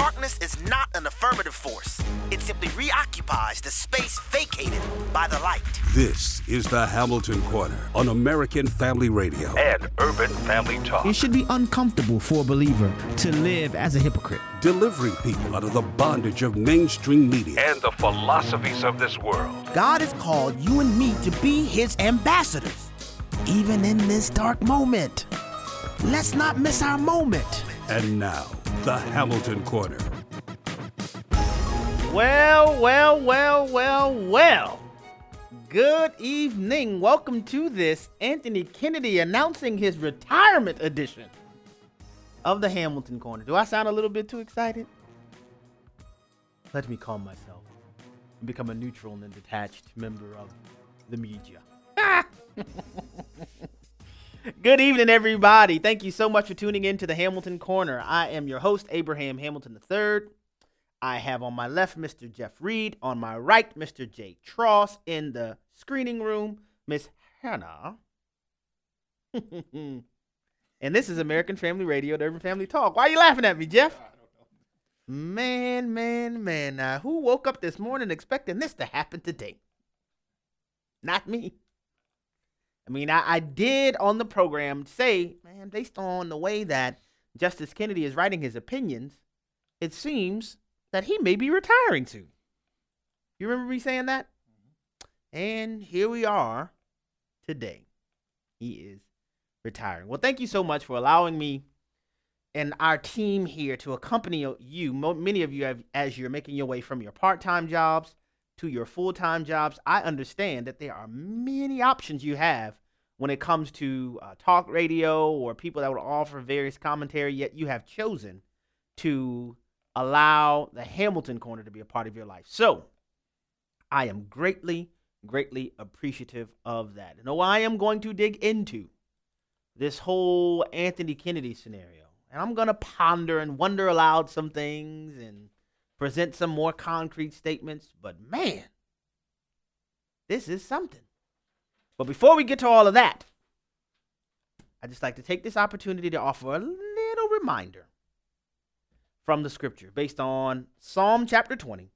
Darkness is not an affirmative force. It simply reoccupies the space vacated by the light. This is the Hamilton Corner on American Family Radio and Urban Family Talk. It should be uncomfortable for a believer to live as a hypocrite. Delivering people out of the bondage of mainstream media and the philosophies of this world. God has called you and me to be his ambassadors, even in this dark moment. Let's not miss our moment. And now, the Hamilton Corner. Well. Good evening. Welcome to this Anthony Kennedy announcing his retirement edition of the Hamilton Corner. Do I sound a little bit too excited? Let me calm myself and become a neutral and detached member of the media. Good evening, everybody. Thank you so much for tuning in to the Hamilton Corner. I am your host, Abraham Hamilton III. I have on my left Mr. Jeff Reed, on my right Mr. Jay Tross, in the screening room Miss Hannah. And this is American Family Radio, the Urban Family Talk. Why are you laughing at me, Jeff? Man. Now, who woke up this morning expecting this to happen today? Not me. I mean, I did on the program say, man, based on the way that Justice Kennedy is writing his opinions, it seems that he may be retiring soon. You remember me saying that? And here we are today. He is retiring. Well, thank you so much for allowing me and our team here to accompany you, many of you, as you're making your way from your part-time jobs to your full-time jobs. I understand that there are many options you have when it comes to talk radio or people that would offer various commentary, yet you have chosen to allow the Hamilton Corner to be a part of your life. So I am greatly appreciative of that. And I am going to dig into this whole Anthony Kennedy scenario. And I'm going to ponder and wonder aloud some things and present some more concrete statements. But man, this is something. But before we get to all of that, I'd just like to take this opportunity to offer a little reminder from the scripture based on Psalm chapter 20,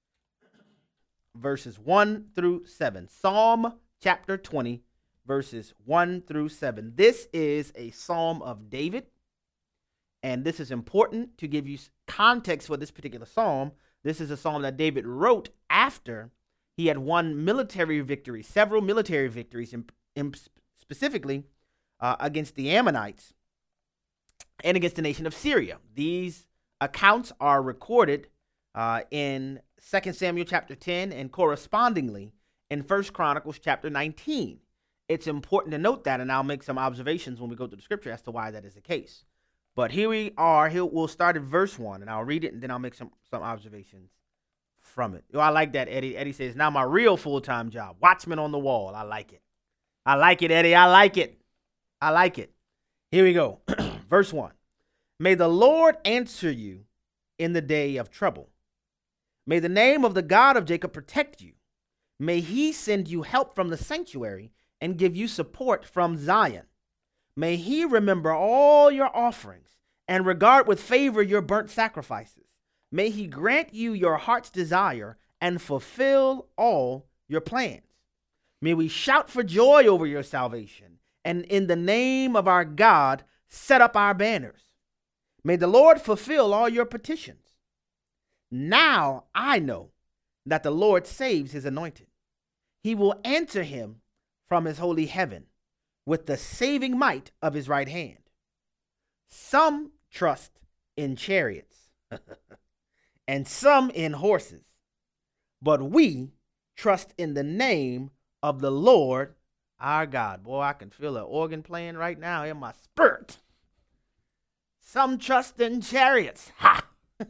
verses 1 through 7. Psalm chapter 20, verses 1 through 7. This is a psalm of David, and this is important to give you context for this particular psalm. This is a psalm that David wrote after he had won military victories, several military victories, specifically against the Ammonites and against the nation of Syria. These accounts are recorded in 2 Samuel chapter 10 and correspondingly in 1 Chronicles chapter 19. It's important to note that, and I'll make some observations when we go through the scripture as to why that is the case. But here we are. We'll start at verse 1, and I'll read it, and then I'll make some observations from it. I like that, Eddie. Eddie says, now my real full-time job, watchman on the wall. I like it. I like it, Eddie. I like it. Here we go. Verse 1. May the Lord answer you in the day of trouble. May the name of the God of Jacob protect you. May he send you help from the sanctuary and give you support from Zion. May he remember all your offerings and regard with favor your burnt sacrifices. May he grant you your heart's desire and fulfill all your plans. May we shout for joy over your salvation, and in the name of our God, set up our banners. May the Lord fulfill all your petitions. Now I know that the Lord saves his anointed. He will answer him from his holy heaven with the saving might of his right hand. Some trust in chariots and some in horses, but we trust in the name of the Lord our God. Boy, I can feel an organ playing right now in my spirit. Some trust in chariots. Ha!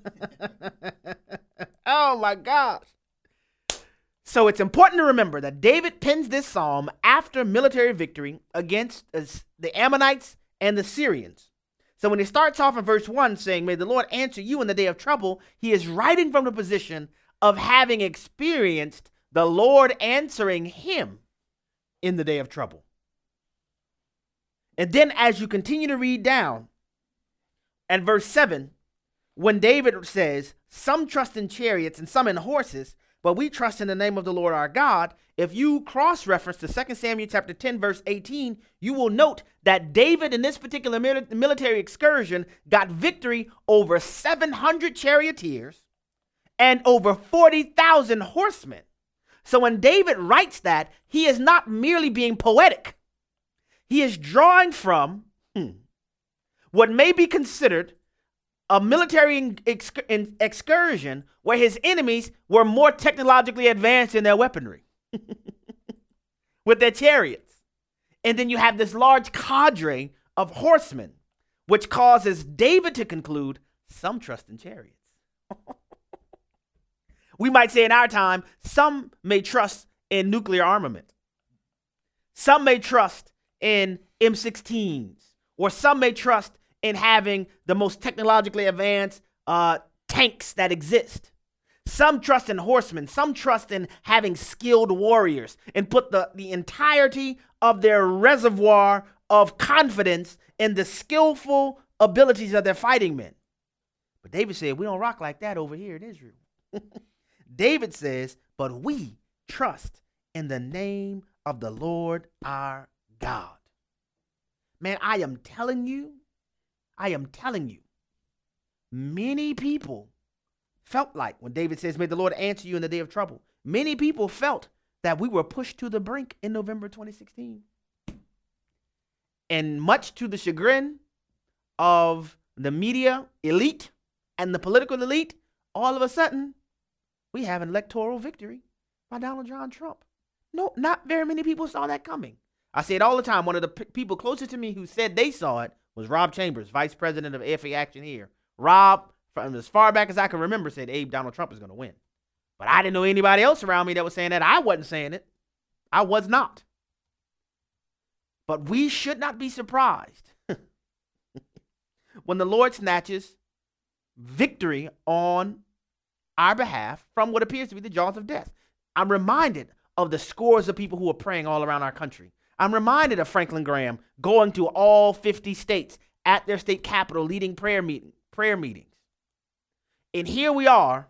Oh my gosh. So it's important to remember that David pens this psalm after military victory against the Ammonites and the Syrians. So when he starts off in verse 1 saying, may the Lord answer you in the day of trouble, he is writing from the position of having experienced the Lord answering him in the day of trouble. And then as you continue to read down, at verse 7, when David says, some trust in chariots and some in horses, but we trust in the name of the Lord our God, if you cross-reference to 2 Samuel chapter 10, verse 18, you will note that David in this particular military excursion got victory over 700 charioteers and over 40,000 horsemen. So when David writes that, he is not merely being poetic. He is drawing from what may be considered a military excursion where his enemies were more technologically advanced in their weaponry with their chariots. And then you have this large cadre of horsemen, which causes David to conclude, some trust in chariots. We might say in our time, some may trust in nuclear armament. Some may trust in M16s, or some may trust in having the most technologically advanced tanks that exist. Some trust in horsemen. Some trust in having skilled warriors and put the entirety of their reservoir of confidence in the skillful abilities of their fighting men. But David said, we don't rock like that over here in Israel. David says, but we trust in the name of the Lord our God. Man, I am telling you, many people felt like when David says, may the Lord answer you in the day of trouble. Many people felt that we were pushed to the brink in November 2016. And much to the chagrin of the media elite and the political elite, all of a sudden, we have an electoral victory by Donald John Trump. No, not very many people saw that coming. I say it all the time. One of the people closest to me who said they saw it was Rob Chambers, vice president of AFA Action here. Rob, from as far back as I can remember, said, Abe, Donald Trump is going to win. But I didn't know anybody else around me that was saying that. I wasn't saying it. I was not. But we should not be surprised when the Lord snatches victory on our behalf from what appears to be the jaws of death. I'm reminded of the scores of people who are praying all around our country. I'm reminded of Franklin Graham going to all 50 states at their state capitol, leading prayer meetings. And here we are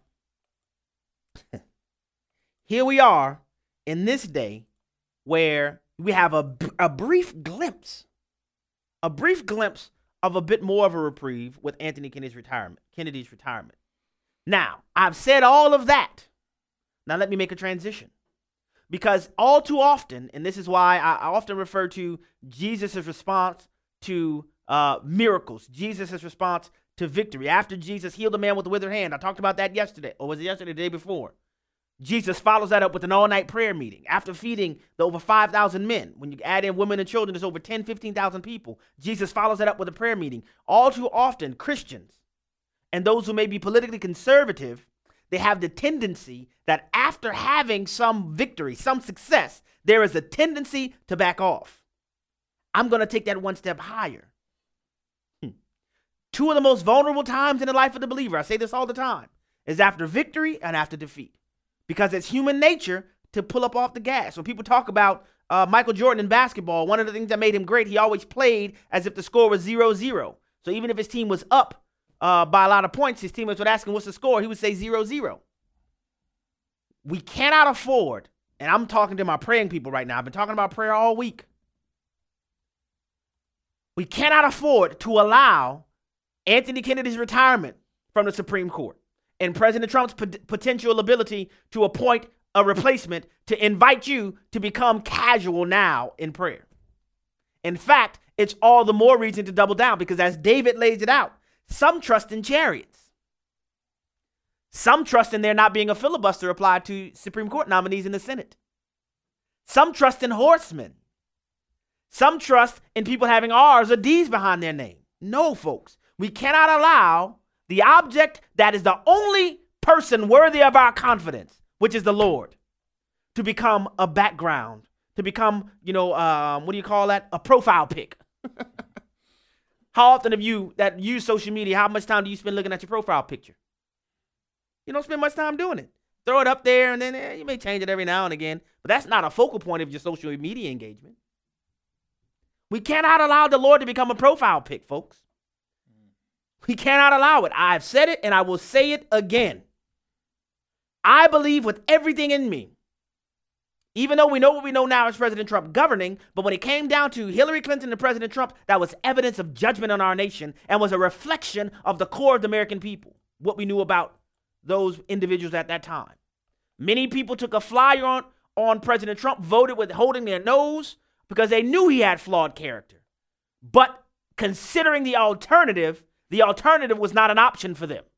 in this day where we have a brief glimpse of a bit more of a reprieve with Anthony Kennedy's retirement. Now, I've said all of that. Now let me make a transition. Because all too often, and this is why I often refer to Jesus' response to miracles, Jesus' response to victory. After Jesus healed a man with a withered hand, I talked about that yesterday, or was it yesterday, the day before? Jesus follows that up with an all-night prayer meeting. After feeding the over 5,000 men, when you add in women and children, there's over 10, 15,000 people. Jesus follows that up with a prayer meeting. All too often, Christians and those who may be politically conservative, they have the tendency that after having some victory, some success, there is a tendency to back off. I'm going to take that one step higher. Two of the most vulnerable times in the life of the believer, I say this all the time, is after victory and after defeat. Because it's human nature to pull up off the gas. When people talk about Michael Jordan in basketball, one of the things that made him great, he always played as if the score was 0-0. So even if his team was up by a lot of points, his teammates would ask him, what's the score? He would say 0-0. We cannot afford, and I'm talking to my praying people right now. I've been talking about prayer all week. We cannot afford to allow Anthony Kennedy's retirement from the Supreme Court and President Trump's potential ability to appoint a replacement to invite you to become casual now in prayer. In fact, it's all the more reason to double down because as David lays it out, some trust in chariots. Some trust in there not being a filibuster applied to Supreme Court nominees in the Senate. Some trust in horsemen. Some trust in people having R's or D's behind their name. No, folks, we cannot allow the object that is the only person worthy of our confidence, which is the Lord, to become a background, to become, what do you call that? A profile pic. How often of you that use social media, how much time do you spend looking at your profile picture? You don't spend much time doing it. Throw it up there and then you may change it every now and again, but that's not a focal point of your social media engagement. We cannot allow the Lord to become a profile pic, folks. We cannot allow it. I've said it and I will say it again. I believe with everything in me, even though we know what we know now as President Trump governing, but when it came down to Hillary Clinton and President Trump, that was evidence of judgment on our nation and was a reflection of the core of the American people, what we knew about those individuals at that time. Many people took a flyer on President Trump, voted with holding their nose because they knew he had flawed character. But considering the alternative was not an option for them.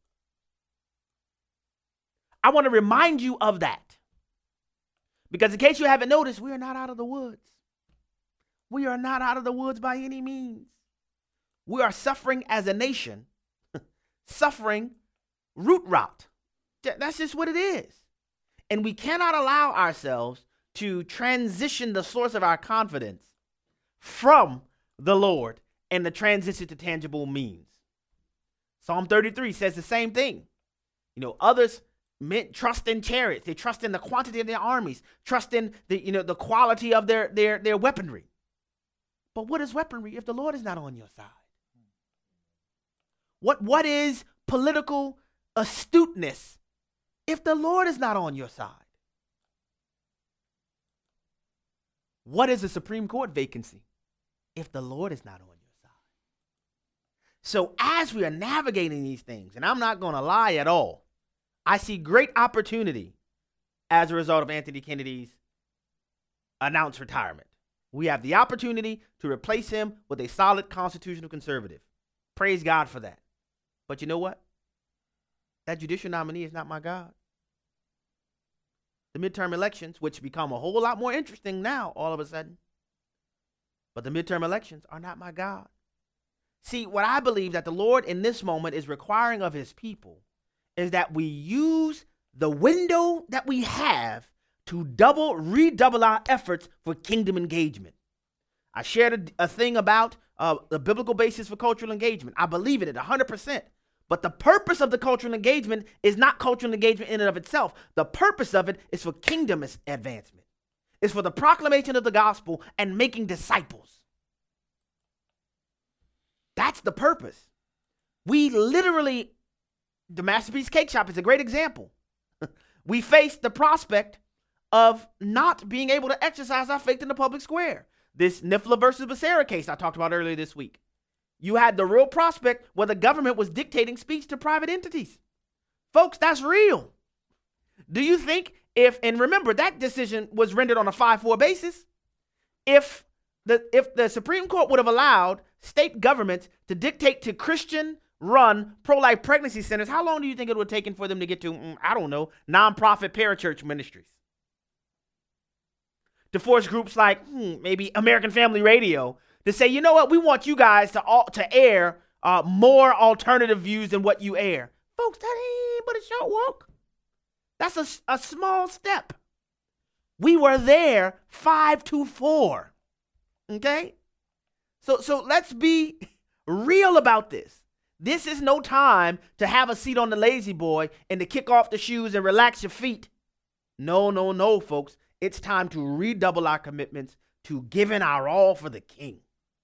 I want to remind you of that. Because in case you haven't noticed, we are not out of the woods. We are not out of the woods by any means. We are suffering as a nation, suffering root rot. That's just what it is. And we cannot allow ourselves to transition the source of our confidence from the Lord and the transition to tangible means. Psalm 33 says the same thing. Others trust in chariots. They trust in the quantity of their armies, trust in the quality of their weaponry. But what is weaponry if the Lord is not on your side? What is political astuteness if the Lord is not on your side? What is a Supreme Court vacancy if the Lord is not on your side? So as we are navigating these things, and I'm not going to lie at all, I see great opportunity as a result of Anthony Kennedy's announced retirement. We have the opportunity to replace him with a solid constitutional conservative. Praise God for that. But you know what? That judicial nominee is not my God. The midterm elections, which become a whole lot more interesting now all of a sudden, but the midterm elections are not my God. See, what I believe that the Lord in this moment is requiring of his people is that we use the window that we have to redouble our efforts for kingdom engagement. I shared a thing about the biblical basis for cultural engagement. I believe in it 100%. But the purpose of the cultural engagement is not cultural engagement in and of itself. The purpose of it is for kingdom advancement. It's for the proclamation of the gospel and making disciples. That's the purpose. We literally, the Masterpiece Cake Shop is a great example. We faced the prospect of not being able to exercise our faith in the public square. This NIFLA versus Becerra case I talked about earlier this week. You had the real prospect where the government was dictating speech to private entities. Folks, that's real. Do you think and remember that decision was rendered on a 5-4 basis. If the Supreme Court would have allowed state governments to dictate to Christian-run pro-life pregnancy centers, how long do you think it would have taken for them to get to, I don't know, nonprofit parachurch ministries? To force groups like maybe American Family Radio to say, you know what, we want you guys to air more alternative views than what you air. Folks, that ain't but a short walk. That's a small step. We were there 5-4. Okay? So let's be real about this. This is no time to have a seat on the lazy boy and to kick off the shoes and relax your feet. No, folks. It's time to redouble our commitments to giving our all for the King.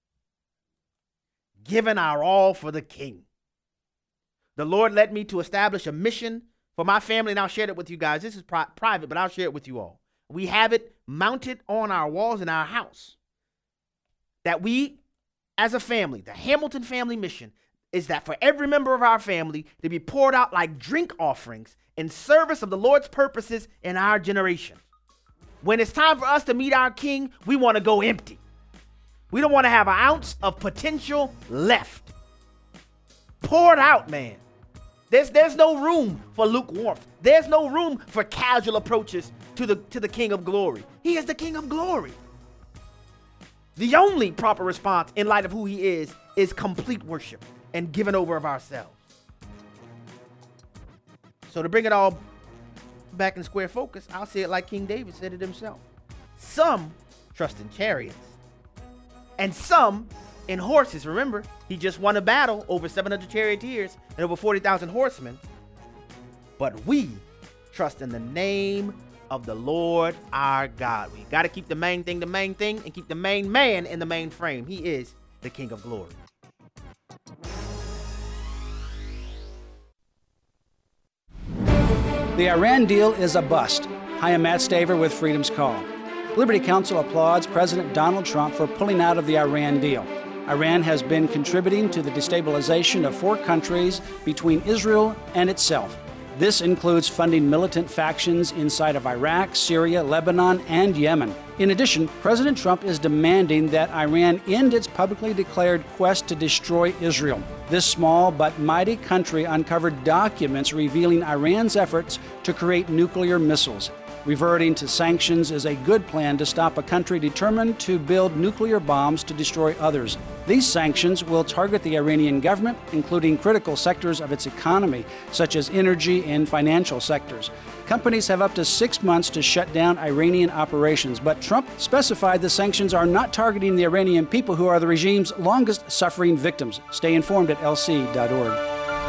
Giving our all for the King. The Lord led me to establish a mission for my family, and I'll share it with you guys. This is private, but I'll share it with you all. We have it mounted on our walls in our house. That we, as a family, the Hamilton family mission, is that for every member of our family to be poured out like drink offerings in service of the Lord's purposes in our generation. When it's time for us to meet our King, we want to go empty. We don't want to have an ounce of potential left. Pour it out, man. There's no room for lukewarm. There's no room for casual approaches to the King of Glory. He is the King of Glory. The only proper response in light of who he is complete worship and giving over of ourselves. So to bring it all back in square focus, I'll say it like King David said it himself. Some trust in chariots and some in horses. Remember, he just won a battle over 700 charioteers and over 40,000 horsemen. But we trust in the name of the Lord our God. We got to keep the main thing, and keep the main man in the main frame. He is the King of Glory. The Iran deal is a bust. Hi, I'm Matt Staver with Freedom's Call. Liberty Counsel applauds President Donald Trump for pulling out of the Iran deal. Iran has been contributing to the destabilization of 4 countries between Israel and itself. This includes funding militant factions inside of Iraq, Syria, Lebanon, and Yemen. In addition, President Trump is demanding that Iran end its publicly declared quest to destroy Israel. This small but mighty country uncovered documents revealing Iran's efforts to create nuclear missiles. Reverting to sanctions is a good plan to stop a country determined to build nuclear bombs to destroy others. These sanctions will target the Iranian government, including critical sectors of its economy, such as energy and financial sectors. Companies have up to 6 months to shut down Iranian operations, but Trump specified the sanctions are not targeting the Iranian people, who are the regime's longest suffering victims. Stay informed at lc.org.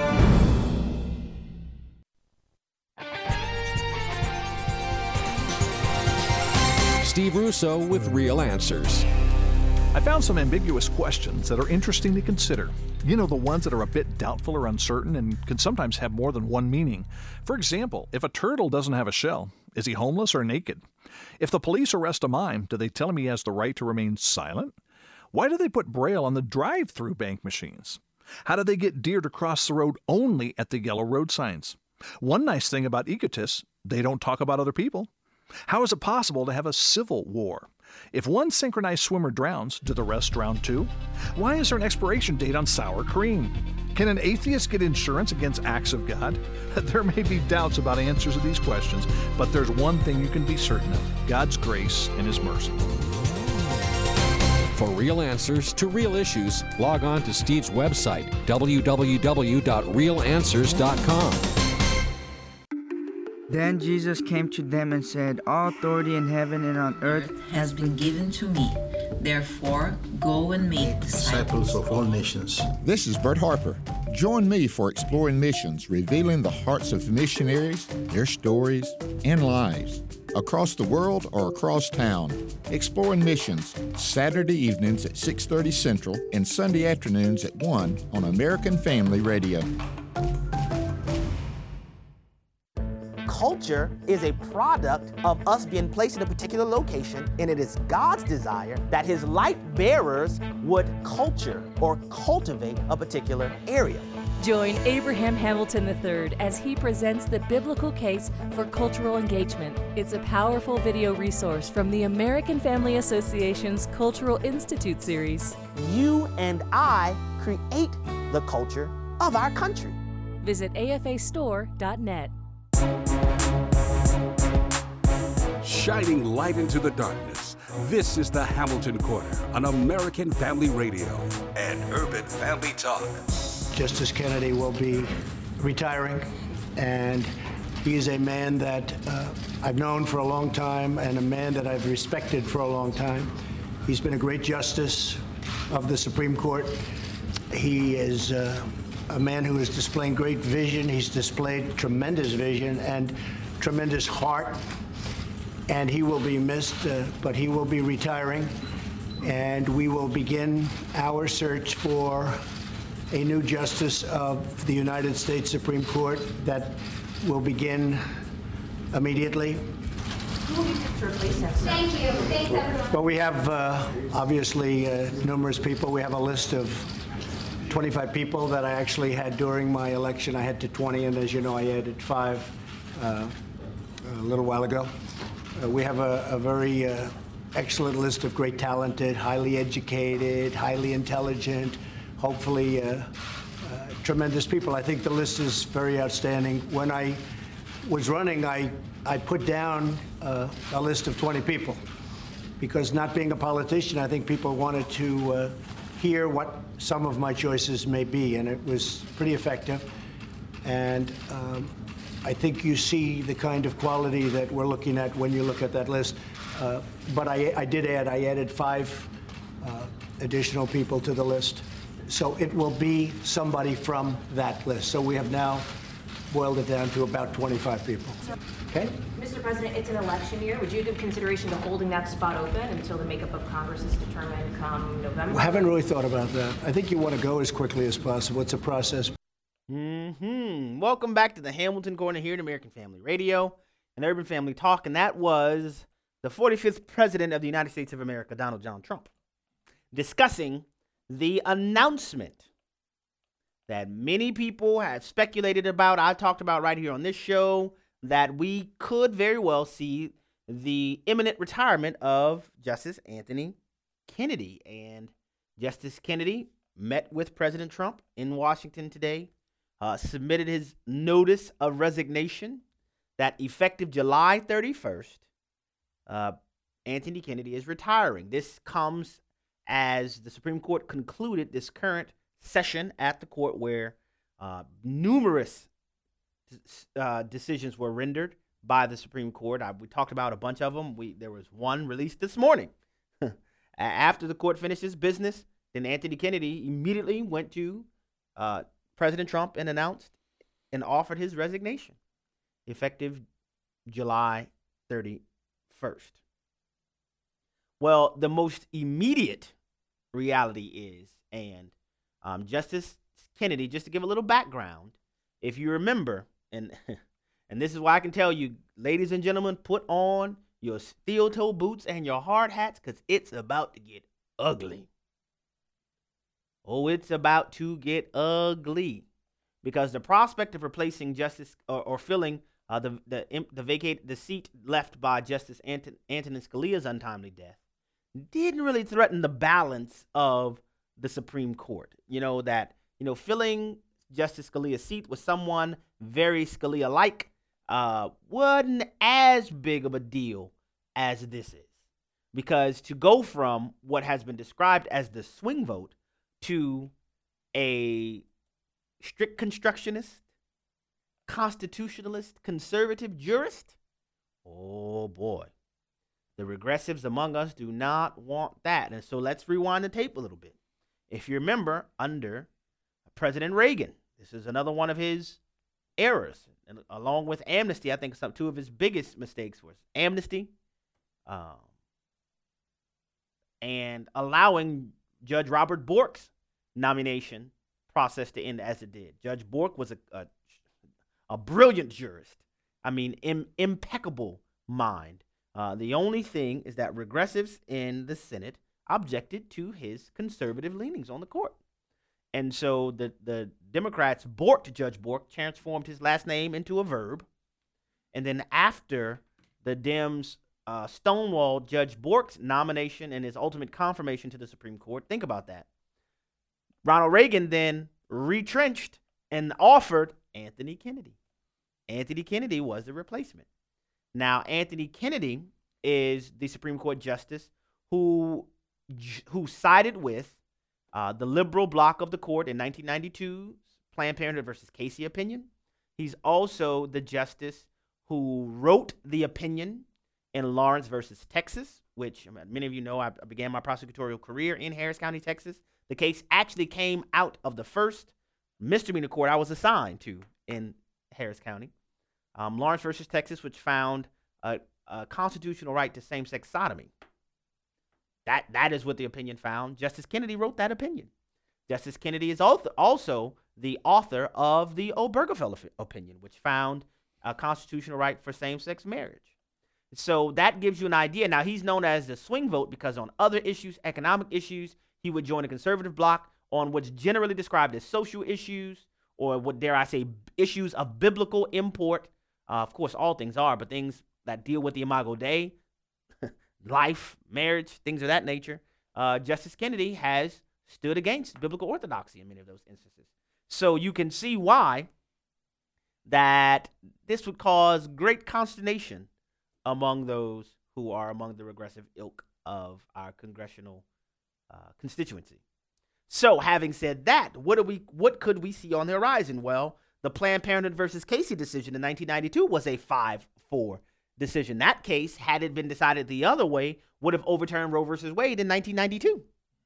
Steve Russo with Real Answers. I found some ambiguous questions that are interesting to consider. You know, the ones that are a bit doubtful or uncertain and can sometimes have more than one meaning. For example, if a turtle doesn't have a shell, is he homeless or naked? If the police arrest a mime, do they tell him he has the right to remain silent? Why do they put Braille on the drive-through bank machines? How do they get deer to cross the road only at the yellow road signs? One nice thing about egotists, they don't talk about other people. How is it possible to have a civil war? If one synchronized swimmer drowns, do the rest drown too? Why is there an expiration date on sour cream? Can an atheist get insurance against acts of God? There may be doubts about answers to these questions, but there's one thing you can be certain of: God's grace and His mercy. For real answers to real issues, log on to Steve's website, www.realanswers.com. Then Jesus came to them and said, "All authority in heaven and on earth has been given to me. Therefore, go and make disciples of all nations." This is Bert Harper. Join me for Exploring Missions, revealing the hearts of missionaries, their stories, and lives. Across the world or across town. Exploring Missions, Saturday evenings at 6:30 Central and Sunday afternoons at 1 on American Family Radio. Culture is a product of us being placed in a particular location, and it is God's desire that His light bearers would culture or cultivate a particular area. Join Abraham Hamilton III as he presents the biblical case for cultural engagement. It's a powerful video resource from the American Family Association's Cultural Institute series. You and I create the culture of our country. Visit afastore.net. Shining light into the darkness. This is the Hamilton Corner on American Family Radio and Urban Family Talk. Justice Kennedy will be retiring, and he is a man that I've known for a long time and a man that I've respected for a long time. He's been a great justice of the Supreme Court. He is a man who is displaying great vision. He's displayed tremendous vision and tremendous heart, and he will be missed, but he will be retiring, and we will begin our search for a new justice of the United States Supreme Court that will begin immediately. Who will be picked to replace him? Thank you. Thanks, everyone. Well, we have obviously numerous people. We have a list of 25 people that I actually had during my election. I had to 20, and as you know, I added 5 a little while ago. We have a very excellent list of great talented, highly educated, highly intelligent, hopefully tremendous people. I think the list is very outstanding. When I was running, I put down a list of 20 people because, not being a politician, I think people wanted to hear what some of my choices may be, and it was pretty effective. And I think you see the kind of quality that we're looking at when you look at that list. But I added 5 additional people to the list. So it will be somebody from that list. So we have now boiled it down to about 25 people. Okay? Mr. President, it's an election year. Would you give consideration to holding that spot open until the makeup of Congress is determined come November? I haven't really thought about that. I think you want to go as quickly as possible. It's a process. Welcome back to the Hamilton Corner here at American Family Radio and Urban Family Talk. And that was the 45th President of the United States of America, Donald John Trump, discussing the announcement that many people have speculated about. I talked about right here on this show that we could very well see the imminent retirement of Justice Anthony Kennedy. And Justice Kennedy met with President Trump in Washington today, submitted his notice of resignation that effective July 31st, Anthony Kennedy is retiring. This comes as the Supreme Court concluded this current session at the court where numerous decisions were rendered by the Supreme Court. We talked about a bunch of them. There was one released this morning. After the court finished its business, then Anthony Kennedy immediately went to President Trump and announced and offered his resignation, effective July 31st. Well, the most immediate reality is, and Justice Kennedy, just to give a little background, if you remember, and this is why I can tell you, ladies and gentlemen, put on your steel-toe boots and your hard hats because it's about to get ugly. Oh, it's about to get ugly, because the prospect of replacing Justice or filling the seat left by Justice Antonin Scalia's untimely death didn't really threaten the balance of the Supreme Court. Filling Justice Scalia's seat with someone very Scalia-like wasn't as big of a deal as this is, because to go from what has been described as the swing vote to a strict constructionist, constitutionalist, conservative jurist, oh boy, the regressives among us do not want that. And so let's rewind the tape a little bit. If you remember, under President Reagan, this is another one of his errors, and along with amnesty, I think two of his biggest mistakes was amnesty and allowing Judge Robert Bork's nomination process to end as it did. Judge Bork was a brilliant jurist. I mean, impeccable mind. The only thing is that regressives in the Senate objected to his conservative leanings on the court. And so the Democrats borked Judge Bork, transformed his last name into a verb. And then after the Dems stonewalled Judge Bork's nomination and his ultimate confirmation to the Supreme Court, think about that. Ronald Reagan then retrenched and offered Anthony Kennedy. Anthony Kennedy was the replacement. Now, Anthony Kennedy is the Supreme Court justice who sided with the liberal bloc of the court in 1992's Planned Parenthood versus Casey opinion. He's also the justice who wrote the opinion in Lawrence versus Texas, which many of you know I began my prosecutorial career in Harris County, Texas. The case actually came out of the first misdemeanor court I was assigned to in Harris County. Lawrence versus Texas, which found a constitutional right to same-sex sodomy. That is what the opinion found. Justice Kennedy wrote that opinion. Justice Kennedy is also the author of the Obergefell opinion, which found a constitutional right for same-sex marriage. So that gives you an idea. Now, he's known as the swing vote because on other issues, economic issues, he would join a conservative bloc. On what's generally described as social issues, or what dare I say, issues of biblical import. Of course, all things are, but things that deal with the Imago Dei, life, marriage, things of that nature, Justice Kennedy has stood against biblical orthodoxy in many of those instances. So you can see why that this would cause great consternation among those who are among the regressive ilk of our congressional constituency. So having said that, what could we see on the horizon? Well, the Planned Parenthood versus Casey decision in 1992 was a 5-4 decision. That case, had it been decided the other way, would have overturned Roe versus Wade in 1992.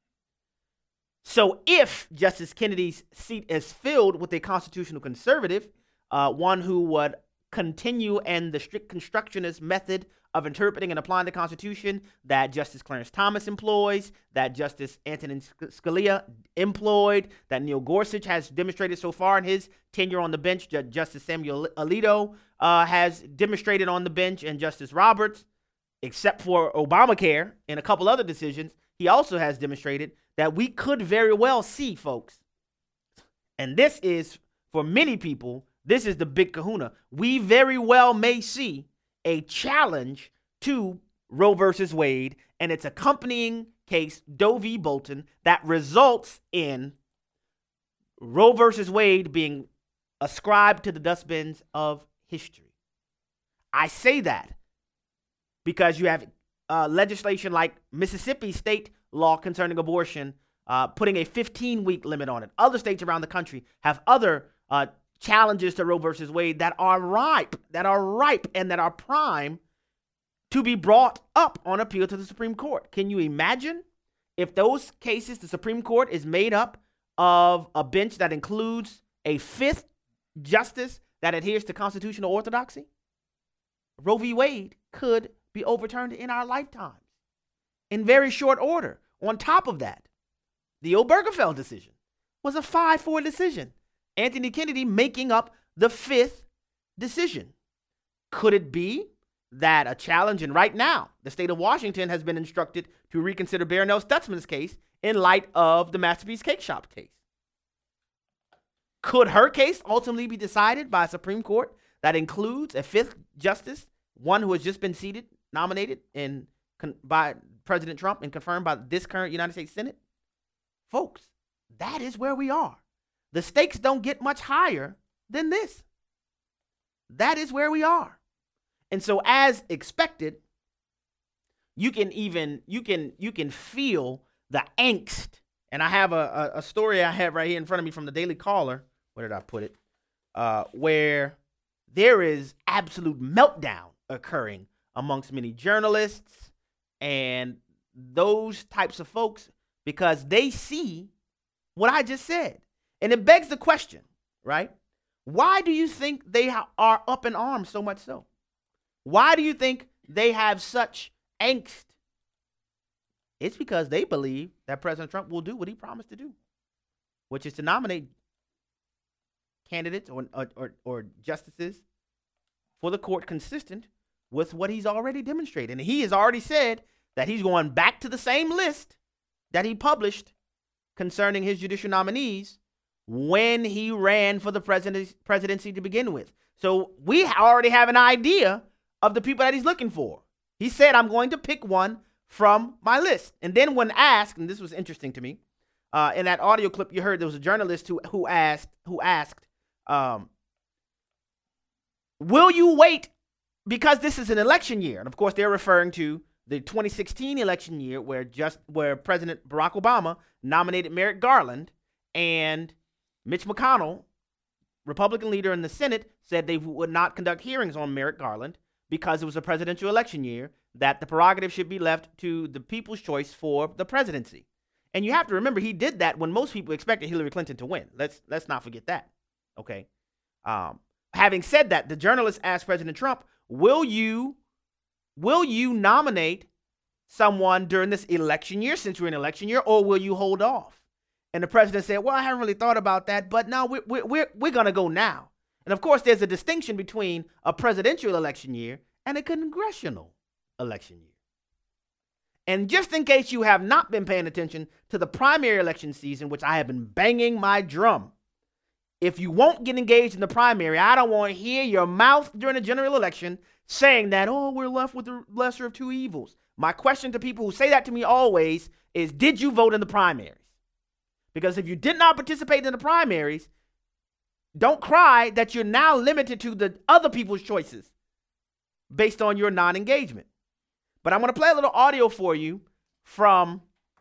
So if Justice Kennedy's seat is filled with a constitutional conservative, one who would continue in the strict constructionist method of interpreting and applying the Constitution that Justice Clarence Thomas employs, that Justice Antonin Scalia employed, that Neil Gorsuch has demonstrated so far in his tenure on the bench, Justice Samuel Alito has demonstrated on the bench, and Justice Roberts, except for Obamacare and a couple other decisions, he also has demonstrated that we could very well see, folks, and this is, for many people, this is the big kahuna. We very well may see a challenge to Roe versus Wade and its accompanying case, Doe v. Bolton, that results in Roe versus Wade being ascribed to the dustbins of history. I say that because you have legislation like Mississippi state law concerning abortion, putting a 15-week limit on it. Other states around the country have other challenges to Roe versus Wade that are ripe, and that are prime to be brought up on appeal to the Supreme Court. Can you imagine if those cases, the Supreme Court is made up of a bench that includes a fifth justice that adheres to constitutional orthodoxy? Roe v. Wade could be overturned in our lifetimes in very short order. On top of that, the Obergefell decision was a 5-4 decision. Anthony Kennedy making up the fifth decision. Could it be that a challenge, and right now, the state of Washington has been instructed to reconsider Barronelle Stutzman's case in light of the Masterpiece Cake Shop case? Could her case ultimately be decided by a Supreme Court that includes a fifth justice, one who has just been nominated by President Trump and confirmed by this current United States Senate? Folks, that is where we are. The stakes don't get much higher than this. That is where we are. And so as expected, you can feel the angst. And I have a story I have right here in front of me from the Daily Caller. Where did I put it? Where there is absolute meltdown occurring amongst many journalists and those types of folks because they see what I just said. And it begs the question, right? Why do you think they are up in arms so much so? Why do you think they have such angst? It's because they believe that President Trump will do what he promised to do, which is to nominate candidates or justices for the court consistent with what he's already demonstrated. And he has already said that he's going back to the same list that he published concerning his judicial nominees when he ran for the presidency to begin with. So we already have an idea of the people that he's looking for. He said, I'm going to pick one from my list. And then when asked, and this was interesting to me, in that audio clip you heard, there was a journalist who asked, will you wait because this is an election year? And of course, they're referring to the 2016 election year where President Barack Obama nominated Merrick Garland, and Mitch McConnell, Republican leader in the Senate, said they would not conduct hearings on Merrick Garland because it was a presidential election year, that the prerogative should be left to the people's choice for the presidency. And you have to remember, he did that when most people expected Hillary Clinton to win. Let's not forget that. Okay. Having said that, the journalist asked President Trump, will you nominate someone during this election year, since we're in election year, or will you hold off? And the president said, well, I haven't really thought about that, but no, we're going to go now. And of course, there's a distinction between a presidential election year and a congressional election year. And just in case you have not been paying attention to the primary election season, which I have been banging my drum, if you won't get engaged in the primary, I don't want to hear your mouth during the general election saying that, oh, we're left with the lesser of two evils. My question to people who say that to me always is, did you vote in the primaries? Because if you did not participate in the primaries, don't cry that you're now limited to the other people's choices based on your non-engagement. But I'm going to play a little audio for you from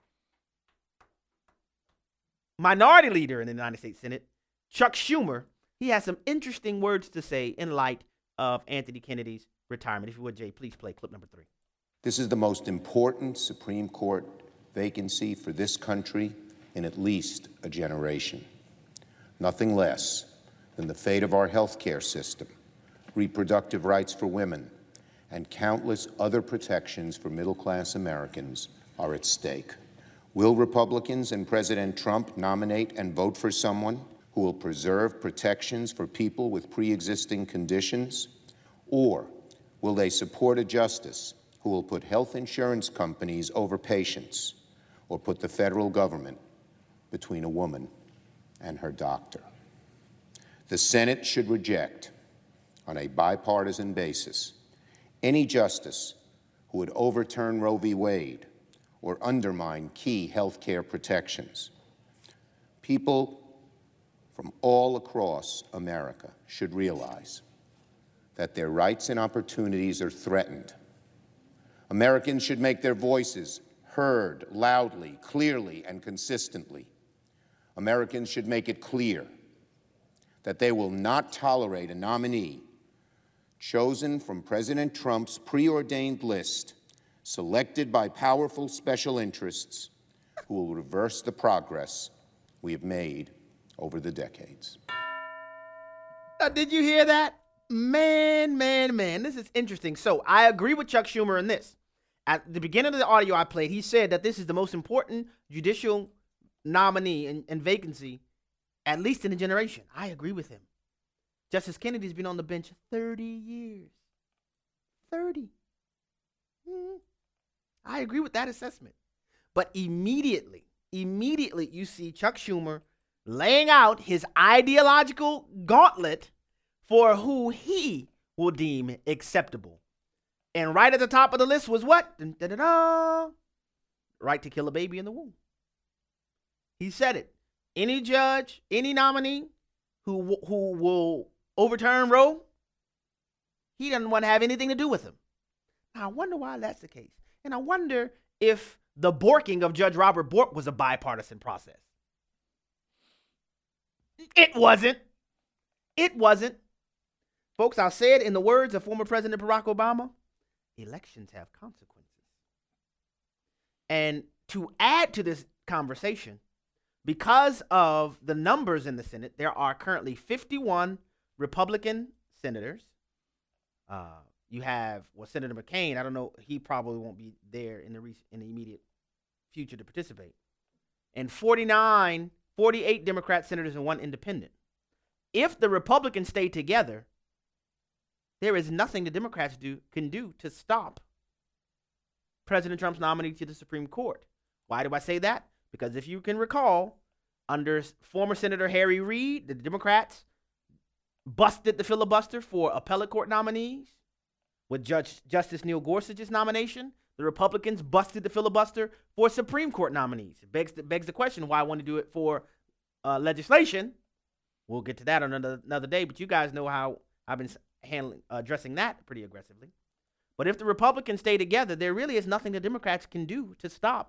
Minority Leader in the United States Senate, Chuck Schumer. He has some interesting words to say in light of Anthony Kennedy's retirement. If you would, Jay, please play clip number 3. This is the most important Supreme Court vacancy for this country in at least a generation. Nothing less than the fate of our health care system, reproductive rights for women, and countless other protections for middle-class Americans are at stake. Will Republicans and President Trump nominate and vote for someone who will preserve protections for people with pre-existing conditions? Or will they support a justice who will put health insurance companies over patients or put the federal government between a woman and her doctor? The Senate should reject, on a bipartisan basis, any justice who would overturn Roe v. Wade or undermine key health care protections. People from all across America should realize that their rights and opportunities are threatened. Americans should make their voices heard loudly, clearly, and consistently. Americans should make it clear that they will not tolerate a nominee chosen from President Trump's preordained list, selected by powerful special interests, who will reverse the progress we have made over the decades. Did you hear that? Man, this is interesting. So I agree with Chuck Schumer in this. At the beginning of the audio I played, he said that this is the most important judicial nominee and vacancy, at least in a generation. I agree with him. Justice Kennedy's been on the bench 30 years. 30. I agree with that assessment. But immediately you see Chuck Schumer laying out his ideological gauntlet for who he will deem acceptable. And right at the top of the list was what? Right to kill a baby in the womb. He said it. Any judge, any nominee who will overturn Roe, he doesn't want to have anything to do with him. Now, I wonder why that's the case. And I wonder if the borking of Judge Robert Bork was a bipartisan process. It wasn't. Folks, I'll say it in the words of former President Barack Obama, elections have consequences. And to add to this conversation, because of the numbers in the Senate, there are currently 51 Republican senators. You have, Senator McCain, I don't know, he probably won't be there in the immediate future to participate. And 48 Democrat senators and 1 independent. If the Republicans stay together, there is nothing the Democrats can do to stop President Trump's nominee to the Supreme Court. Why do I say that? Because if you can recall, under former Senator Harry Reid, the Democrats busted the filibuster for appellate court nominees. With Justice Neil Gorsuch's nomination, the Republicans busted the filibuster for Supreme Court nominees. It begs the question why I want to do it for legislation. We'll get to that on another day, but you guys know how I've been addressing that pretty aggressively. But if the Republicans stay together, there really is nothing the Democrats can do to stop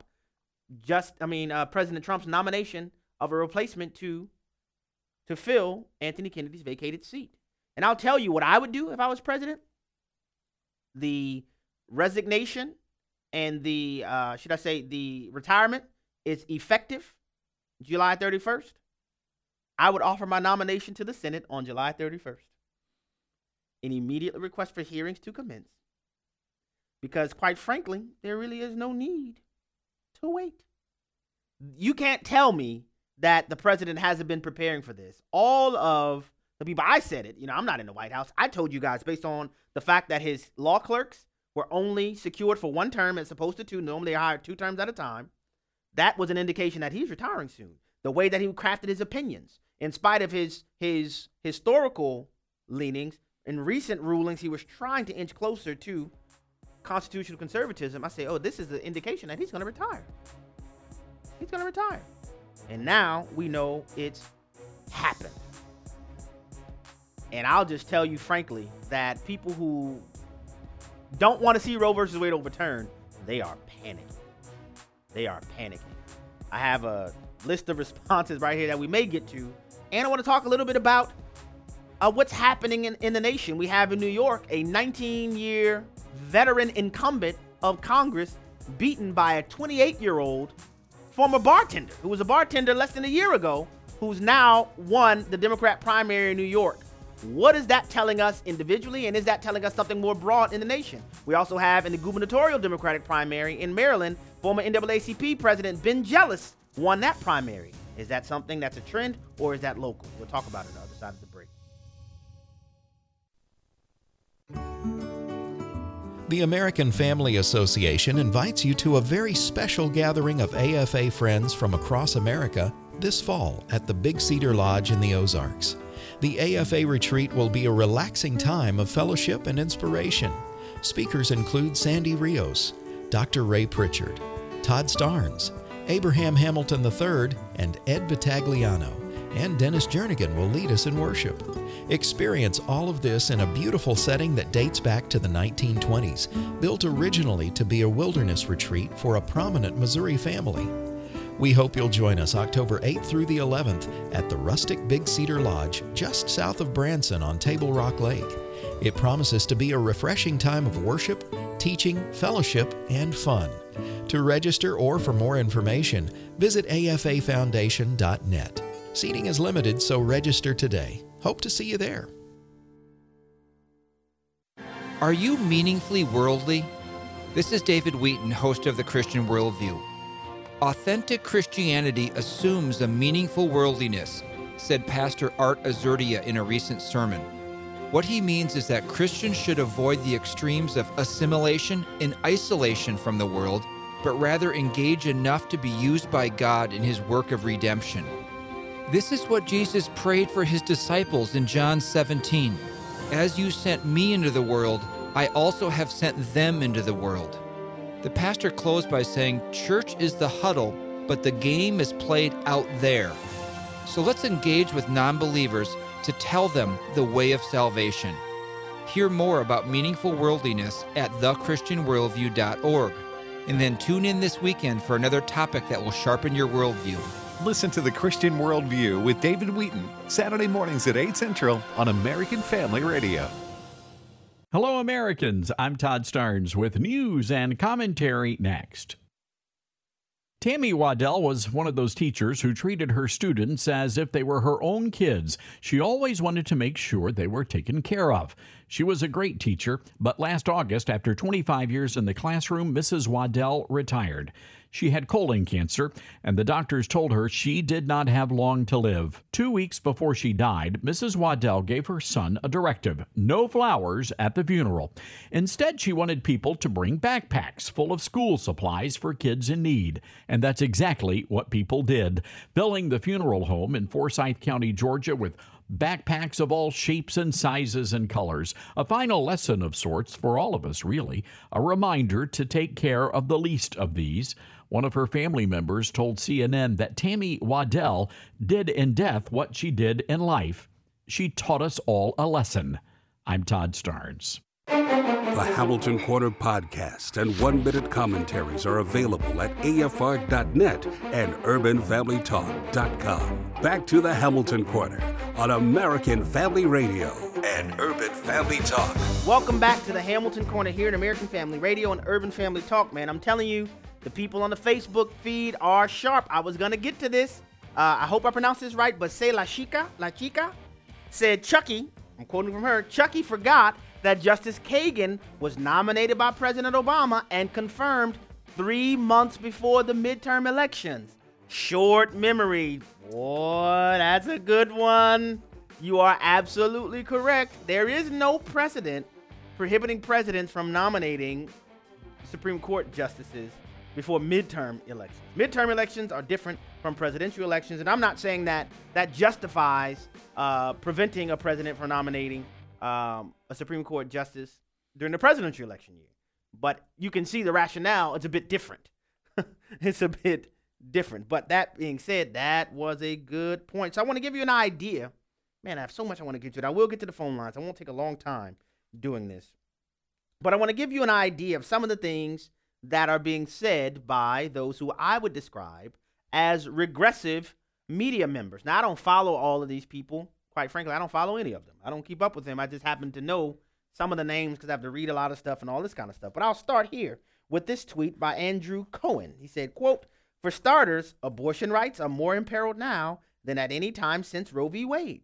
President Trump's nomination of a replacement to fill Anthony Kennedy's vacated seat. And I'll tell you what I would do if I was president. The resignation and the retirement is effective July 31st. I would offer my nomination to the Senate on July 31st. And immediately request for hearings to commence. Because quite frankly, there really is no need to wait. You can't tell me that the president hasn't been preparing for this. All of the people, I said it, I'm not in the White House. I told you guys based on the fact that his law clerks were only secured for 1 term as opposed to 2. Normally they hired 2 terms at a time. That was an indication that he's retiring soon. The way that he crafted his opinions, in spite of his historical leanings, in recent rulings, he was trying to inch closer to constitutional conservatism. I say, this is the indication that he's going to retire. He's going to retire. And now we know it's happened. And I'll just tell you frankly that people who don't want to see Roe versus Wade overturned, they are panicking. They are panicking. I have a list of responses right here that we may get to. And I want to talk a little bit about what's happening in the nation. We have in New York a 19-year veteran incumbent of Congress beaten by a 28-year-old former bartender who was a bartender less than a year ago, who's now won the Democrat primary in New York. What is that telling us individually, and is that telling us something more broad in the nation? We also have in the gubernatorial Democratic primary in Maryland, former NAACP President Ben Jealous won that primary. Is that something that's a trend, or is that local? We'll talk about it on the other side of the break. The American Family Association invites you to a very special gathering of AFA friends from across America this fall at the Big Cedar Lodge in the Ozarks. The AFA retreat will be a relaxing time of fellowship and inspiration. Speakers include Sandy Rios, Dr. Ray Pritchard, Todd Starnes, Abraham Hamilton III, and Ed Vitagliano, and Dennis Jernigan will lead us in worship. Experience all of this in a beautiful setting that dates back to the 1920s, built originally to be a wilderness retreat for a prominent Missouri family. We hope you'll join us October 8th through the 11th at the rustic Big Cedar Lodge just south of Branson on Table Rock Lake. It promises to be a refreshing time of worship, teaching, fellowship, and fun. To register or for more information, visit afafoundation.net. Seating is limited, so register today. Hope to see you there. Are you meaningfully worldly? This is David Wheaton, host of The Christian Worldview. Authentic Christianity assumes a meaningful worldliness, said Pastor Art Azurdia in a recent sermon. What he means is that Christians should avoid the extremes of assimilation and isolation from the world, but rather engage enough to be used by God in his work of redemption. This is what Jesus prayed for his disciples in John 17. As you sent me into the world, I also have sent them into the world. The pastor closed by saying, church is the huddle, but the game is played out there. So let's engage with non-believers to tell them the way of salvation. Hear more about meaningful worldliness at thechristianworldview.org. And then tune in this weekend for another topic that will sharpen your worldview. Listen to The Christian Worldview with David Wheaton, Saturday mornings at 8 Central on American Family Radio. Hello, Americans. I'm Todd Starnes with news and commentary next. Tammy Waddell was one of those teachers who treated her students as if they were her own kids. She always wanted to make sure they were taken care of. She was a great teacher, but last August, after 25 years in the classroom, Mrs. Waddell retired. She had colon cancer, and the doctors told her she did not have long to live. 2 weeks before she died, Mrs. Waddell gave her son a directive: no flowers at the funeral. Instead, she wanted people to bring backpacks full of school supplies for kids in need. And that's exactly what people did, filling the funeral home in Forsyth County, Georgia, with backpacks of all shapes and sizes and colors. A final lesson of sorts for all of us, really. A reminder to take care of the least of these. One of her family members told CNN that Tammy Waddell did in death what she did in life. She taught us all a lesson. I'm Todd Starnes. The Hamilton Corner podcast and one-minute commentaries are available at afr.net and urbanfamilytalk.com. Back to the Hamilton Corner on American Family Radio and Urban Family Talk. Welcome back to the Hamilton Corner here at American Family Radio and Urban Family Talk, man. I'm telling you, the people on the Facebook feed are sharp. I was going to get to this. I hope I pronounced this right, but say La Chica, said Chucky, I'm quoting from her, Chucky forgot that Justice Kagan was nominated by President Obama and confirmed 3 months before the midterm elections. Short memory. Boy, that's a good one. You are absolutely correct. There is no precedent prohibiting presidents from nominating Supreme Court justices before midterm elections. Midterm elections are different from presidential elections, and I'm not saying that justifies preventing a president from nominating a Supreme Court justice during the presidential election year. But you can see the rationale. It's a bit different. It's a bit different. But that being said, that was a good point. So I want to give you an idea. Man, I have so much I want to get to it. I will get to the phone lines. I won't take a long time doing this. But I want to give you an idea of some of the things that are being said by those who I would describe as regressive media members. Now, I don't follow all of these people. Quite frankly, I don't follow any of them. I don't keep up with them. I just happen to know some of the names because I have to read a lot of stuff and all this kind of stuff. But I'll start here with this tweet by Andrew Cohen. He said, quote, "For starters, abortion rights are more imperiled now than at any time since Roe v. Wade.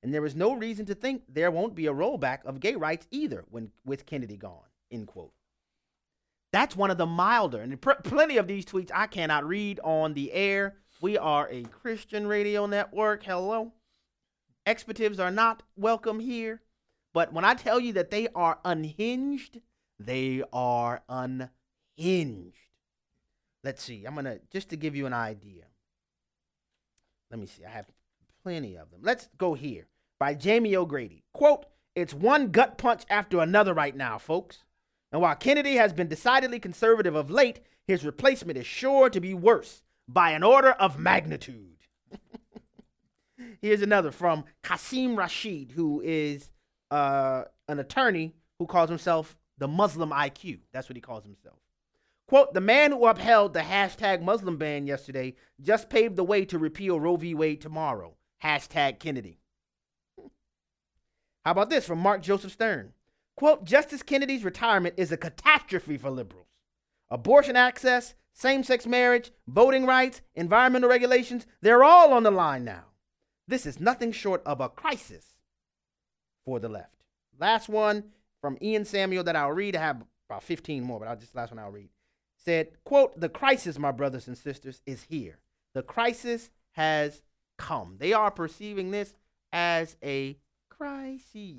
And there is no reason to think there won't be a rollback of gay rights either with Kennedy gone, end quote. That's one of the milder, and plenty of these tweets I cannot read on the air. We are a Christian radio network. Hello. Expletives are not welcome here. But when I tell you that they are unhinged, they are unhinged. Let's see. I'm going to, just to give you an idea. Let me see. I have plenty of them. Let's go here. By Jamie O'Grady. Quote, "It's one gut punch after another right now, folks. And while Kennedy has been decidedly conservative of late, his replacement is sure to be worse by an order of magnitude." Here's another from Qasim Rashid, who is an attorney who calls himself the Muslim IQ. That's what he calls himself. Quote, "The man who upheld the hashtag Muslim ban yesterday just paved the way to repeal Roe v. Wade tomorrow. Hashtag Kennedy." How about this from Mark Joseph Stern? Quote, "Justice Kennedy's retirement is a catastrophe for liberals. Abortion access, same-sex marriage, voting rights, environmental regulations, they're all on the line now. This is nothing short of a crisis for the left." Last one from Ian Samuel that I'll read. I have about 15 more, but last one I'll read. Said, quote, "The crisis, my brothers and sisters, is here. The crisis has come." They are perceiving this as a crisis.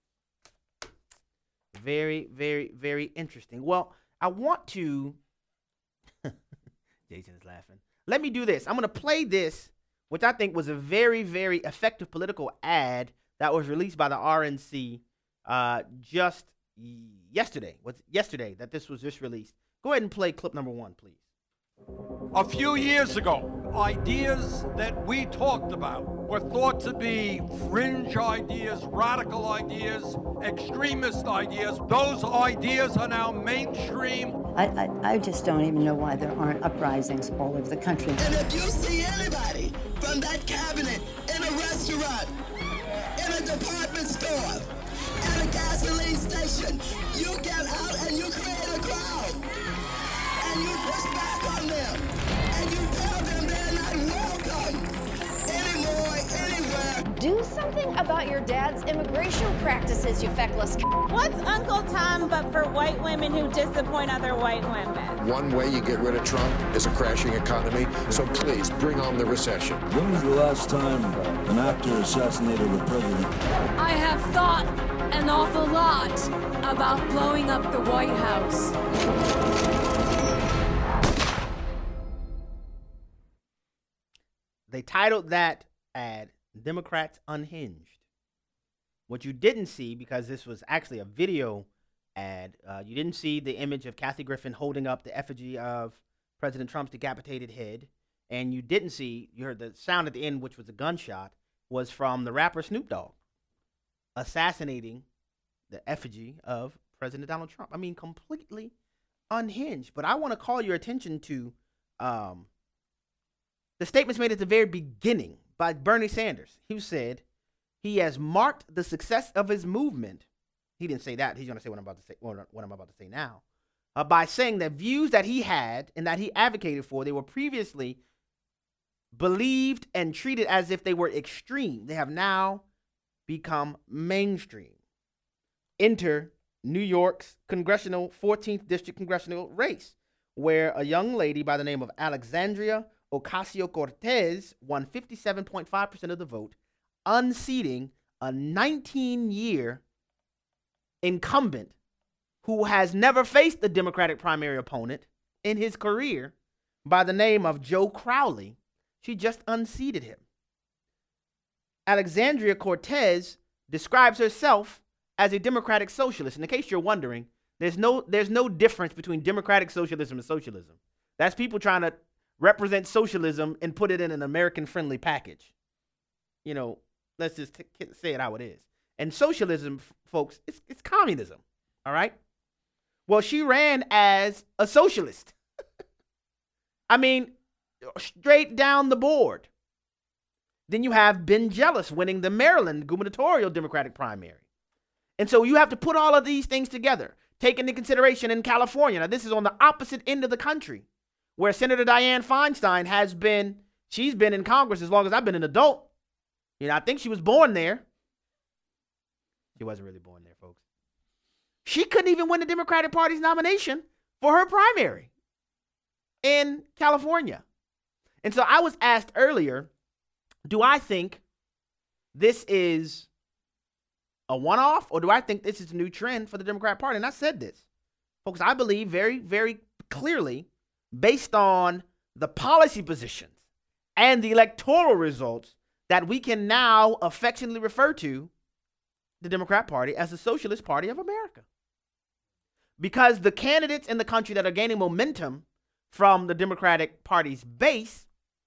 Very, very, very interesting. Well, I want to... Jason is laughing. Let me do this. I'm going to play this, which I think was a very, very effective political ad that was released by the RNC just yesterday. Yesterday that this was just released. Go ahead and play clip number 1, please. A few years ago, ideas that we talked about were thought to be fringe ideas, radical ideas, extremist ideas. Those ideas are now mainstream. I just don't even know why there aren't uprisings all over the country. And if you see anybody from that cabinet in a restaurant, in a department store, at a gasoline station, you get out and you create a crowd. And you push back on them. And you tell them they're not welcome anymore, anywhere. Do something about your dad's immigration practices, you feckless. What's Uncle Tom but for white women who disappoint other white women? One way you get rid of Trump is a crashing economy, so please bring on the recession. When was the last time an actor assassinated a president? I have thought an awful lot about blowing up the White House. They titled that ad, "Democrats Unhinged." What you didn't see, because this was actually a video ad, you didn't see the image of Kathy Griffin holding up the effigy of President Trump's decapitated head. And you didn't see, you heard the sound at the end, which was a gunshot, was from the rapper Snoop Dogg assassinating the effigy of President Donald Trump. I mean, completely unhinged. But I want to call your attention to the statements made at the very beginning by Bernie Sanders, who said he has marked the success of his movement. He didn't say that. He's going to say what I'm about to say. What I'm about to say now, by saying that views that he had and that he advocated for, they were previously believed and treated as if they were extreme. They have now become mainstream. Enter New York's 14th District congressional race, where a young lady by the name of Alexandria Ocasio-Cortez won 57.5% of the vote, unseating a 19-year incumbent who has never faced a Democratic primary opponent in his career by the name of Joe Crowley. She just unseated him. Alexandria Cortez describes herself as a democratic socialist. And in case you're wondering, there's no difference between democratic socialism and socialism. That's people trying to represent socialism and put it in an American-friendly package. You know, let's just say it how it is. And socialism, folks, it's communism, all right? Well, she ran as a socialist. I mean, straight down the board. Then you have Ben Jealous winning the Maryland gubernatorial Democratic primary. And so you have to put all of these things together, take into consideration in California. Now, this is on the opposite end of the country, where Senator Dianne Feinstein she's been in Congress as long as I've been an adult. You know, I think she was born there. She wasn't really born there, folks. She couldn't even win the Democratic Party's nomination for her primary in California. And so I was asked earlier, do I think this is a one-off, or do I think this is a new trend for the Democrat Party? And I said this, folks, I believe very, very clearly, based on the policy positions and the electoral results, that we can now affectionately refer to the Democrat Party as the Socialist Party of America. Because the candidates in the country that are gaining momentum from the Democratic Party's base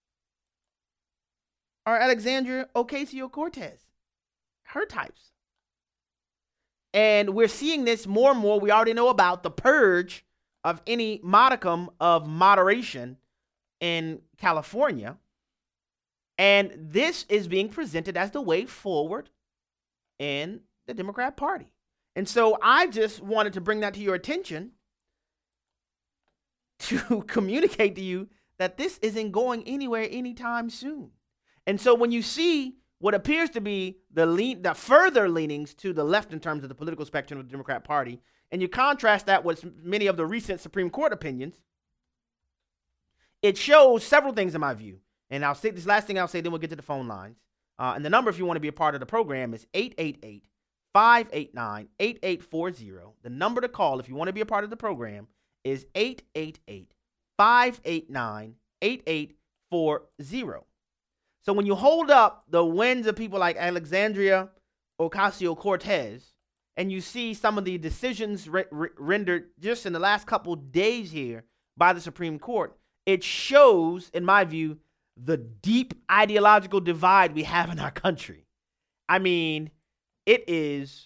are Alexandria Ocasio-Cortez, her types. And we're seeing this more and more. We already know about the purge of any modicum of moderation in California. And this is being presented as the way forward in the Democrat Party. And so I just wanted to bring that to your attention to communicate to you that this isn't going anywhere anytime soon. And so when you see what appears to be the further leanings to the left in terms of the political spectrum of the Democrat Party, and you contrast that with many of the recent Supreme Court opinions, it shows several things in my view. And I'll say this last thing I'll say, then we'll get to the phone lines. And the number, if you want to be a part of the program, is 888-589-8840. The number to call if you want to be a part of the program is 888-589-8840. So when you hold up the wins of people like Alexandria Ocasio-Cortez, and you see some of the decisions rendered just in the last couple days here by the Supreme Court, it shows, in my view, the deep ideological divide we have in our country. I mean, it is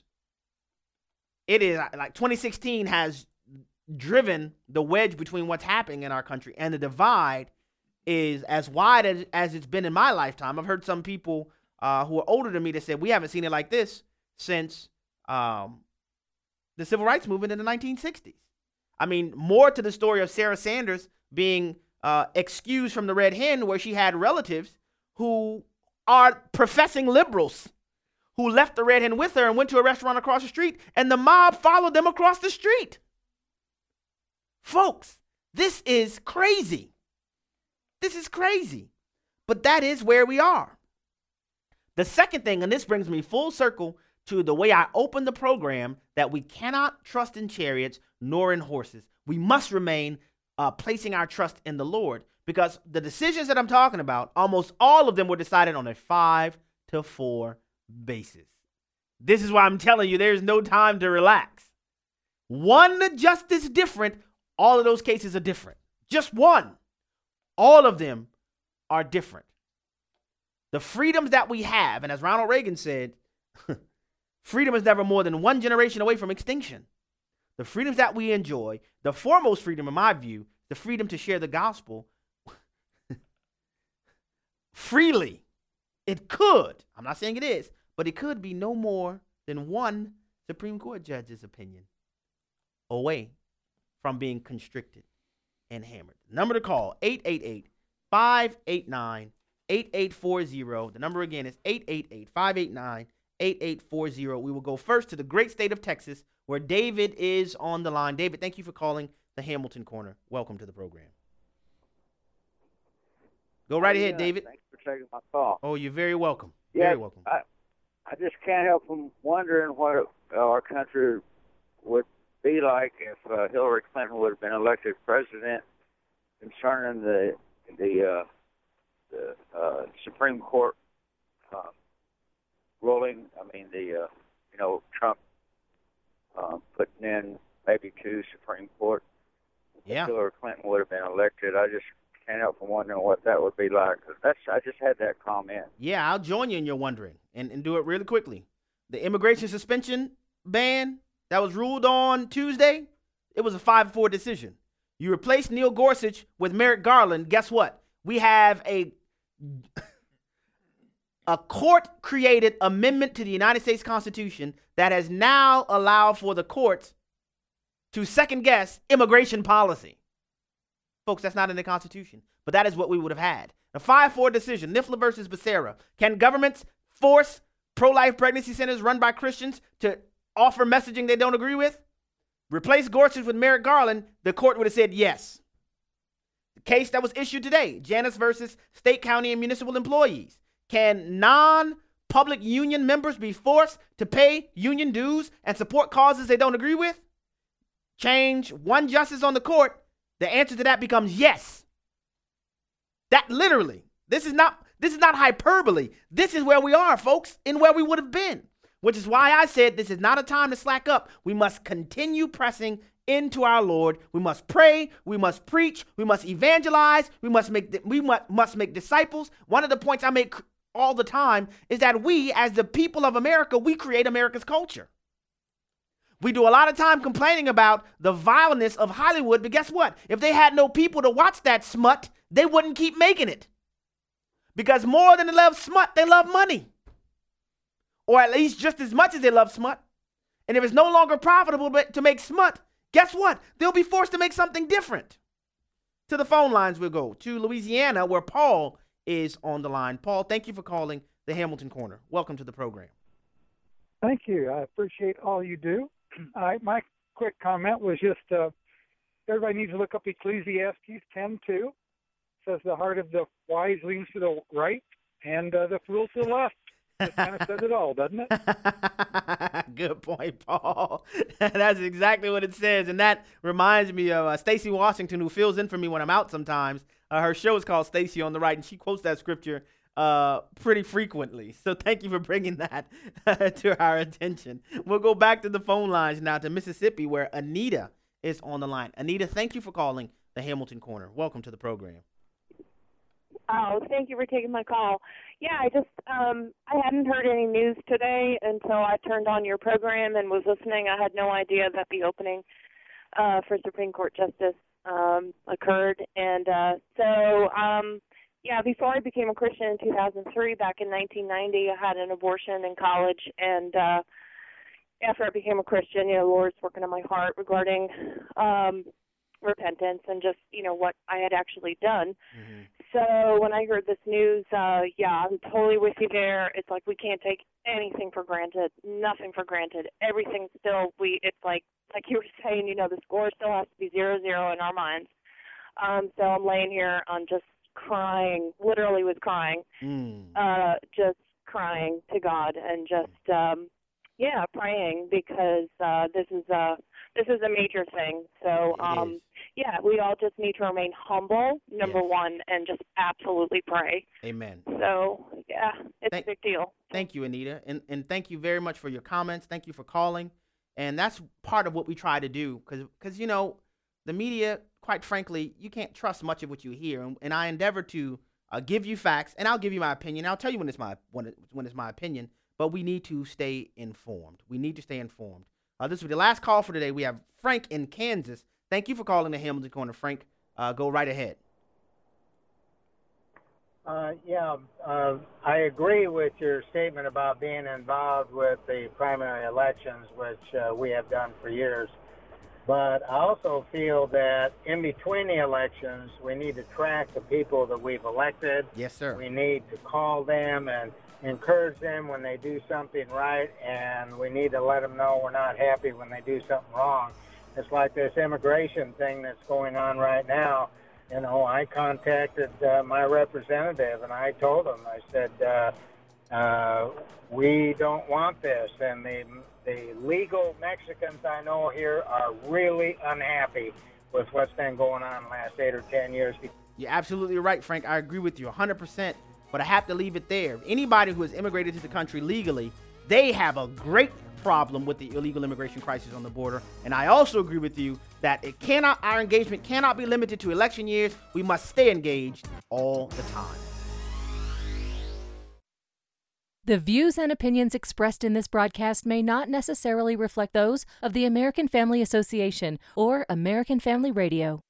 like 2016 has driven the wedge between what's happening in our country, and the divide is as wide as it's been in my lifetime. I've heard some people who are older than me that said we haven't seen it like this since the civil rights movement in the 1960s. I mean, more to the story of Sarah Sanders being excused from the Red Hen, where she had relatives who are professing liberals who left the Red Hen with her and went to a restaurant across the street, and the mob followed them across the street. Folks, this is crazy. This is crazy. But that is where we are. The second thing, and this brings me full circle to the way I opened the program, that we cannot trust in chariots nor in horses. We must remain placing our trust in the Lord, because the decisions that I'm talking about, almost all of them were decided on a 5-4 basis. This is why I'm telling you there's no time to relax. One justice different, all of those cases are different. Just one. All of them are different. The freedoms that we have, and as Ronald Reagan said, freedom is never more than one generation away from extinction. The freedoms that we enjoy, the foremost freedom in my view, the freedom to share the gospel freely. It could, I'm not saying it is, but it could be no more than one Supreme Court judge's opinion away from being constricted and hammered. Number to call, 888-589-8840. The number again is 888-589-8840. We will go first to the great state of Texas, where David is on the line. David, thank you for calling the Hamilton Corner. Welcome to the program. Go right ahead, David. Thanks for taking my call. Oh, you're very welcome. Yeah, very welcome. I just can't help from wondering what our country would be like if Hillary Clinton would have been elected president, concerning the Supreme Court ruling. I mean, Trump putting in maybe 2 Supreme Court. Yeah. If Hillary Clinton would have been elected, I just can't help from wondering what that would be like. I just had that comment. Yeah, I'll join you in your wondering and do it really quickly. The immigration suspension ban that was ruled on Tuesday, it was a 5-4 decision. You replace Neil Gorsuch with Merrick Garland. Guess what? We have a court-created amendment to the United States Constitution that has now allowed for the courts to second-guess immigration policy. Folks, that's not in the Constitution, but that is what we would have had. A 5-4 decision, Niffler versus Becerra. Can governments force pro-life pregnancy centers run by Christians to offer messaging they don't agree with? Replace Gorsuch with Merrick Garland, the court would have said yes. The case that was issued today, Janus versus state, county, and municipal employees. Can non-public union members be forced to pay union dues and support causes they don't agree with? Change one justice on the court, the answer to that becomes yes. That literally, this is not hyperbole. This is where we are, folks, and where we would have been, which is why I said this is not a time to slack up. We must continue pressing into our Lord. We must pray. We must preach. We must evangelize. We must make disciples. One of the points I make all the time is that we, as the people of America, we create America's culture. We do a lot of time complaining about the vileness of Hollywood, but guess what? If they had no people to watch that smut, they wouldn't keep making it. Because more than they love smut, they love money. Or at least just as much as they love smut. And if it's no longer profitable to make smut, guess what? They'll be forced to make something different. To the phone lines we'll go. To Louisiana, where Paul is on the line. Paul, thank you for calling the Hamilton Corner. Welcome to the program. Thank you. I appreciate all you do. My quick comment was just everybody needs to look up Ecclesiastes 10:2. It says the heart of the wise leans to the right and the fool to the left. It kind of says it all, doesn't it? Good point, Paul. That's exactly what it says. And that reminds me of Stacey Washington, who fills in for me when I'm out sometimes. Her show is called Stacey on the Right, and she quotes that scripture pretty frequently. So thank you for bringing that to our attention. We'll go back to the phone lines now to Mississippi, where Anita is on the line. Anita, thank you for calling the Hamilton Corner. Welcome to the program. Oh, thank you for taking my call. Yeah, I hadn't heard any news today until I turned on your program and was listening. I had no idea that the opening for Supreme Court Justice occurred. And before I became a Christian in 2003, back in 1990, I had an abortion in college. And after I became a Christian, the Lord's working on my heart regarding repentance and just, what I had actually done. Mm-hmm. So when I heard this news, I'm totally with you there. It's like we can't take anything for granted, nothing for granted. Everything still, it's like you were saying, the score still has to be 0-0 in our minds. So I'm laying here on just crying, literally was crying, just crying to God and just, praying because this is a major thing. So, we all just need to remain humble, number one, and just absolutely pray. Amen. So, it's a big deal. Thank you, Anita. And thank you very much for your comments. Thank you for calling. And that's part of what we try to do because the media, quite frankly, you can't trust much of what you hear. And I endeavor to give you facts, and I'll give you my opinion. I'll tell you when it's my opinion. But we need to stay informed. This will be the last call for today. We have Frank in Kansas. Thank you for calling the Hamilton Corner, Frank. Go right ahead. I agree with your statement about being involved with the primary elections, which we have done for years. But I also feel that in between the elections, we need to track the people that we've elected. Yes, sir. We need to call them and encourage them when they do something right, and we need to let them know we're not happy when they do something wrong. It's like this immigration thing that's going on right now. I contacted my representative, and I told him, I said, we don't want this. And the legal Mexicans I know here are really unhappy with what's been going on the last 8 or 10 years. You're absolutely right, Frank. I agree with you 100%. But I have to leave it there. Anybody who has immigrated to the country legally, they have a great problem with the illegal immigration crisis on the border. And I also agree with you that our engagement cannot be limited to election years. We must stay engaged all the time. The views and opinions expressed in this broadcast may not necessarily reflect those of the American Family Association or American Family Radio.